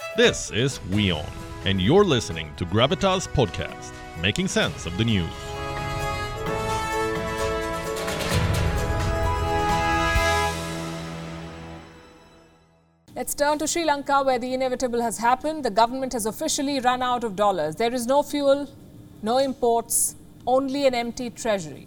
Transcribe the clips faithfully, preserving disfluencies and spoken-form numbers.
This is WION, and you're listening to Gravitas Podcast, making sense of the news. Let's turn to Sri Lanka, where the inevitable has happened. The government has officially run out of dollars. There is no fuel, no imports, only an empty treasury.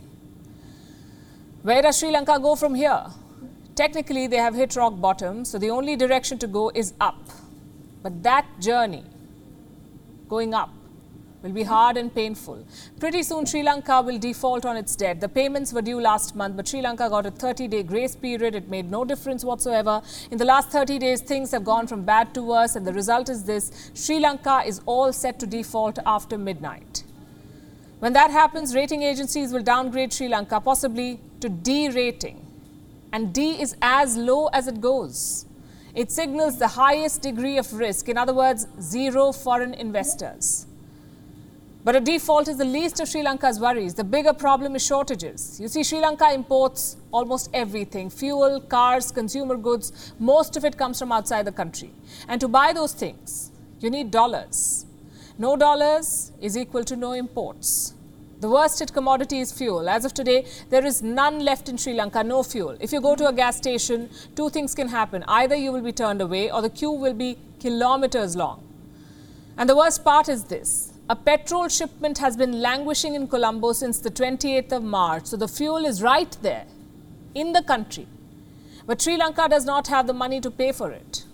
Where does Sri Lanka go from here? Technically, they have hit rock bottom, so the only direction to go is up. But that journey, going up, will be hard and painful. Pretty soon, Sri Lanka will default on its debt. The payments were due last month, but Sri Lanka got a thirty-day grace period. It made no difference whatsoever. In the last thirty days, things have gone from bad to worse, and the result is this: Sri Lanka is all set to default after midnight. When that happens, rating agencies will downgrade Sri Lanka, possibly to D rating. And D is as low as it goes. It signals the highest degree of risk, in other words, zero foreign investors. But a default is the least of Sri Lanka's worries. The bigger problem is shortages. You see, Sri Lanka imports almost everything: fuel, cars, consumer goods. Most of it comes from outside the country. And to buy those things, you need dollars. No dollars is equal to no imports. The worst hit commodity is fuel. As of today, there is none left in Sri Lanka, no fuel. If you go to a gas station, two things can happen. Either you will be turned away or the queue will be kilometers long. And the worst part is this: a petrol shipment has been languishing in Colombo since the twenty-eighth of March. So the fuel is right there in the country. But Sri Lanka does not have the money to pay for it.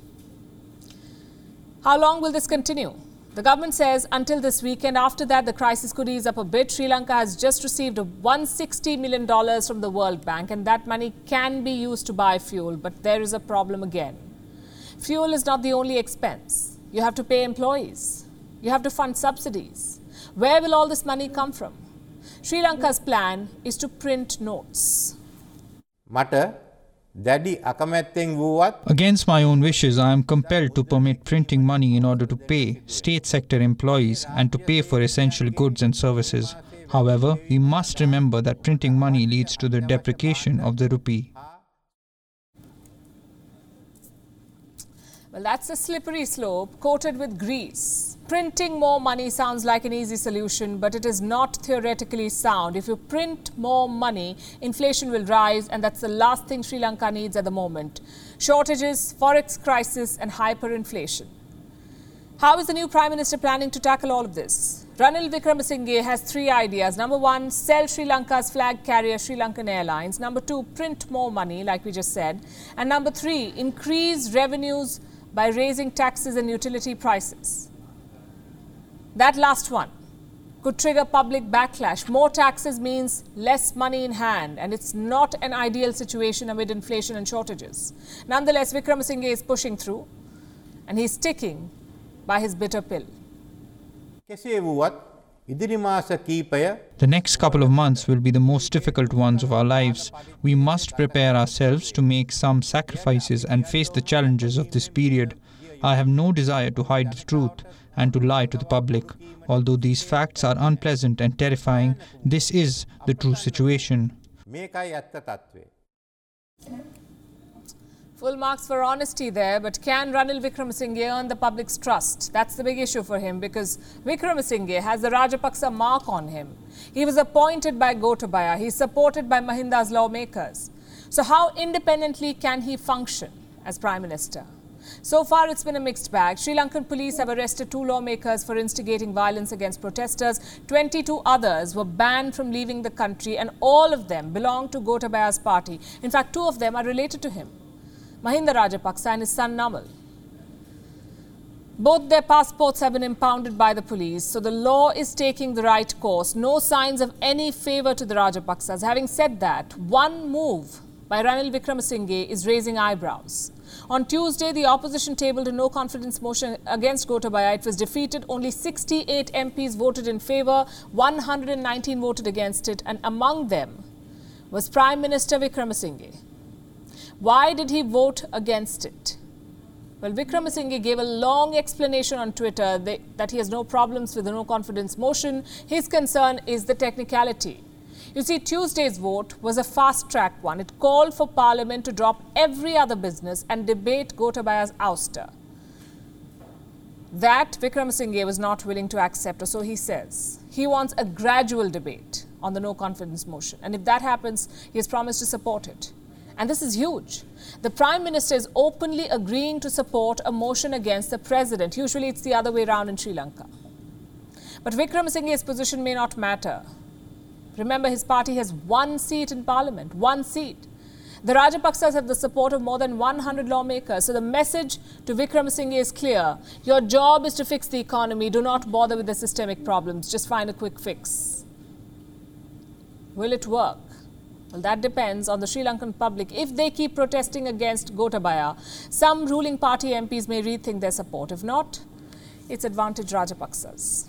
How long will this continue? The government says until this weekend. After that, the crisis could ease up a bit. Sri Lanka has just received one hundred sixty million dollars from the World Bank, and that money can be used to buy fuel. But there is a problem again. Fuel is not the only expense. You have to pay employees. You have to fund subsidies. Where will all this money come from? Sri Lanka's plan is to print notes. Mata Daddy akametteng wuwat. Against my own wishes, I am compelled to permit printing money in order to pay state sector employees and to pay for essential goods and services. However, we must remember that printing money leads to the depreciation of the rupee. Well, that's a slippery slope coated with grease. Printing more money sounds like an easy solution, but it is not theoretically sound. If you print more money, inflation will rise, and that's the last thing Sri Lanka needs at the moment. Shortages, forex crisis, and hyperinflation. How is the new Prime Minister planning to tackle all of this? Ranil Wickremesinghe has three ideas. Number one, sell Sri Lanka's flag carrier, Sri Lankan Airlines. Number two, print more money, like we just said. And number three, increase revenues by raising taxes and utility prices. That last one could trigger public backlash. More taxes means less money in hand, and it's not an ideal situation amid inflation and shortages. Nonetheless, Wickremesinghe is pushing through, and he's sticking by his bitter pill. The next couple of months will be the most difficult ones of our lives. We must prepare ourselves to make some sacrifices and face the challenges of this period. I have no desire to hide the truth and to lie to the public. Although these facts are unpleasant and terrifying, this is the true situation. Full marks for honesty there, but can Ranil Wickremesinghe earn the public's trust? That's the big issue for him, because Wickremesinghe has the Rajapaksa mark on him. He was appointed by Gotabaya. He's supported by Mahinda's lawmakers. So how independently can he function as Prime Minister? So far, it's been a mixed bag. Sri Lankan police have arrested two lawmakers for instigating violence against protesters. twenty-two others were banned from leaving the country, and all of them belong to Gotabaya's party. In fact, two of them are related to him: Mahinda Rajapaksa and his son Namal. Both their passports have been impounded by the police, so the law is taking the right course. No signs of any favour to the Rajapaksas. Having said that, one move by Ranil Wickremesinghe is raising eyebrows. On Tuesday, the opposition tabled a no-confidence motion against Gotabaya. It was defeated. Only sixty-eight M Ps voted in favour, one hundred nineteen voted against it, and among them was Prime Minister Wickremesinghe. Why did he vote against it? Well, Wickremesinghe gave a long explanation on Twitter that he has no problems with the no-confidence motion. His concern is the technicality. You see, Tuesday's vote was a fast-track one. It called for Parliament to drop every other business and debate Gotabaya's ouster. That Wickremesinghe was not willing to accept, or so he says. He wants a gradual debate on the no confidence motion, and if that happens, he has promised to support it. And this is huge. The Prime Minister is openly agreeing to support a motion against the President. Usually it's the other way around in Sri Lanka. But Wickremesinghe's position may not matter. Remember, his party has one seat in Parliament, one seat. The Rajapaksas have the support of more than one hundred lawmakers. So the message to Wickremesinghe is clear. Your job is to fix the economy. Do not bother with the systemic problems. Just find a quick fix. Will it work? Well, that depends on the Sri Lankan public. If they keep protesting against Gotabaya, some ruling party M Ps may rethink their support. If not, it's advantage Rajapaksas.